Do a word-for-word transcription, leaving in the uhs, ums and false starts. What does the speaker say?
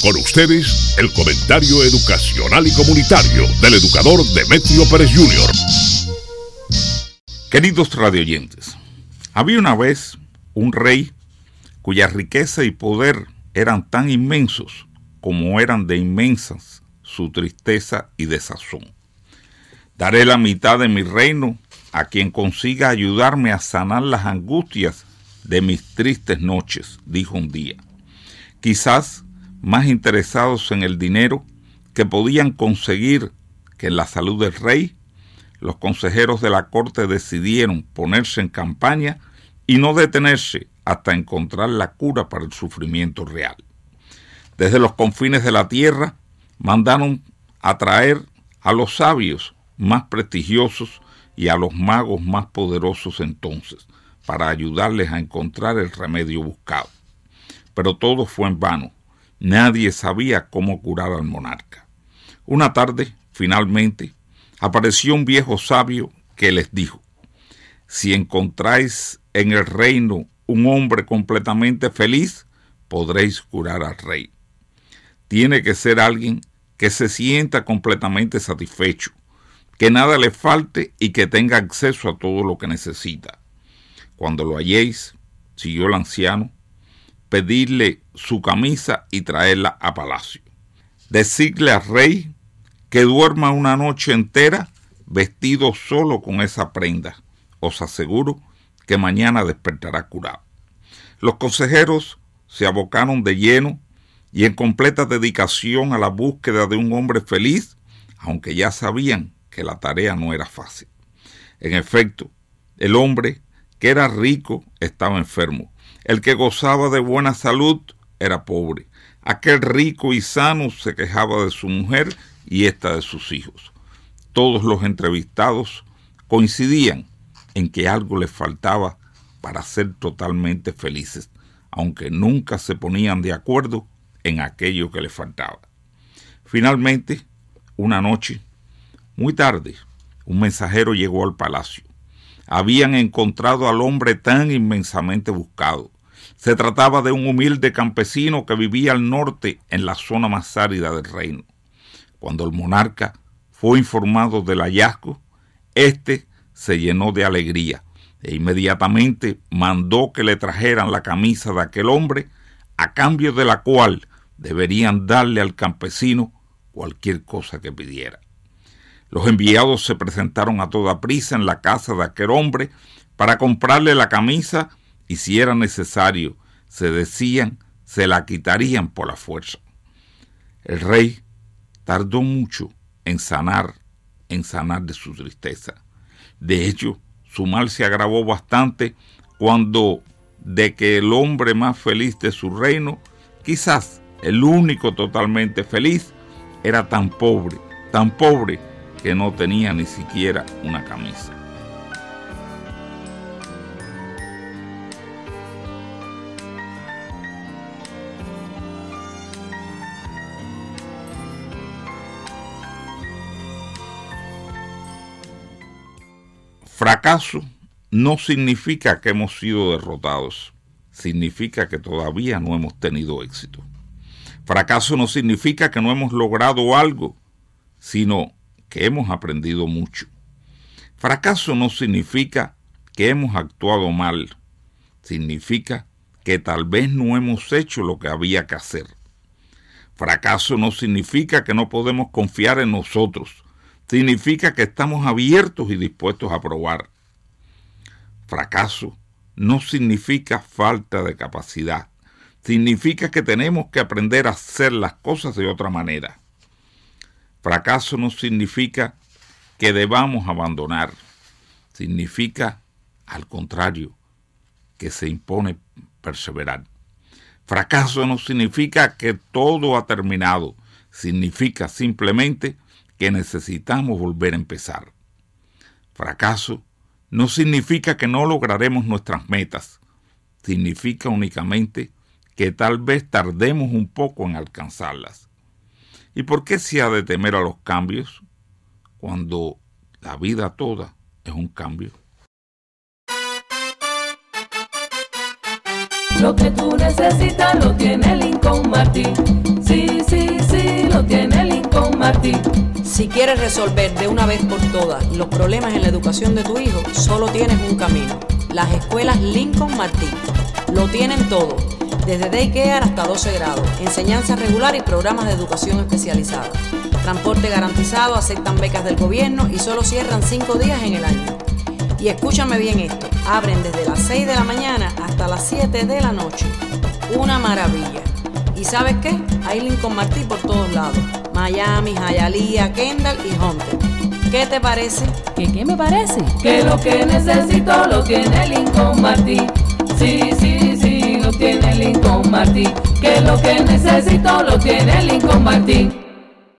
Con ustedes, el comentario educacional y comunitario del educador Demetrio Pérez junior Queridos radioyentes, había una vez un rey cuya riqueza y poder eran tan inmensos como eran de inmensas su tristeza y desazón. Daré la mitad de mi reino a quien consiga ayudarme a sanar las angustias de mis tristes noches, dijo un día. Quizás más interesados en el dinero que podían conseguir que en la salud del rey, los consejeros de la corte decidieron ponerse en campaña y no detenerse hasta encontrar la cura para el sufrimiento real. Desde los confines de la tierra mandaron a traer a los sabios más prestigiosos y a los magos más poderosos entonces, para ayudarles a encontrar el remedio buscado. Pero todo fue en vano. Nadie sabía cómo curar al monarca. Una tarde, finalmente, apareció un viejo sabio que les dijo: si encontráis en el reino un hombre completamente feliz, podréis curar al rey. Tiene que ser alguien que se sienta completamente satisfecho, que nada le falte y que tenga acceso a todo lo que necesita. Cuando lo halléis, siguió el anciano, pedirle su camisa y traerla a palacio. Decidle al rey que duerma una noche entera vestido solo con esa prenda. Os aseguro que mañana despertará curado. Los consejeros se abocaron de lleno y en completa dedicación a la búsqueda de un hombre feliz, aunque ya sabían que la tarea no era fácil. En efecto, el hombre que era rico estaba enfermo. El que gozaba de buena salud era pobre. Aquel rico y sano se quejaba de su mujer y ésta de sus hijos. Todos los entrevistados coincidían en que algo les faltaba para ser totalmente felices, aunque nunca se ponían de acuerdo en aquello que les faltaba. Finalmente, una noche, muy tarde, un mensajero llegó al palacio. Habían encontrado al hombre tan inmensamente buscado. Se trataba de un humilde campesino que vivía al norte en la zona más árida del reino. Cuando el monarca fue informado del hallazgo, éste se llenó de alegría e inmediatamente mandó que le trajeran la camisa de aquel hombre, a cambio de la cual deberían darle al campesino cualquier cosa que pidiera. Los enviados se presentaron a toda prisa en la casa de aquel hombre para comprarle la camisa y, si era necesario, se decían, se la quitarían por la fuerza. El rey tardó mucho en sanar, en sanar de su tristeza. De hecho, su mal se agravó bastante cuando, de que el hombre más feliz de su reino, quizás el único totalmente feliz, era tan pobre, tan pobre, que no tenía ni siquiera una camisa. Fracaso no significa que hemos sido derrotados, significa que todavía no hemos tenido éxito. Fracaso no significa que no hemos logrado algo, sino que hemos aprendido mucho. Fracaso no significa que hemos actuado mal, significa que tal vez no hemos hecho lo que había que hacer. Fracaso no significa que no podemos confiar en nosotros, significa que estamos abiertos y dispuestos a probar. Fracaso no significa falta de capacidad, significa que tenemos que aprender a hacer las cosas de otra manera. Fracaso no significa que debamos abandonar, significa, al contrario, que se impone perseverar. Fracaso no significa que todo ha terminado, significa simplemente que necesitamos volver a empezar. Fracaso no significa que no lograremos nuestras metas, significa únicamente que tal vez tardemos un poco en alcanzarlas. ¿Y por qué se ha de temer a los cambios cuando la vida toda es un cambio? Lo que tú necesitas lo tiene Lincoln Martin. Sí, sí, sí, lo tiene Lincoln Martin. Si quieres resolver de una vez por todas los problemas en la educación de tu hijo, solo tienes un camino: las escuelas Lincoln Martin. Lo tienen todo, desde daycare hasta doce grados, enseñanza regular y programas de educación especializada. Transporte garantizado, aceptan becas del gobierno y solo cierran cinco días en el año. Y escúchame bien esto, abren desde las seis de la mañana hasta las siete de la noche. Una maravilla. ¿Y sabes qué? Hay Lincoln Martin por todos lados: Miami, Hialeah, Kendall y Hunter. ¿Qué te parece? ¿Qué qué me parece? Que lo que necesito lo tiene Lincoln Martin. Sí, sí, sí, lo tiene Lincoln Martin. Que lo que necesito lo tiene Lincoln Martin.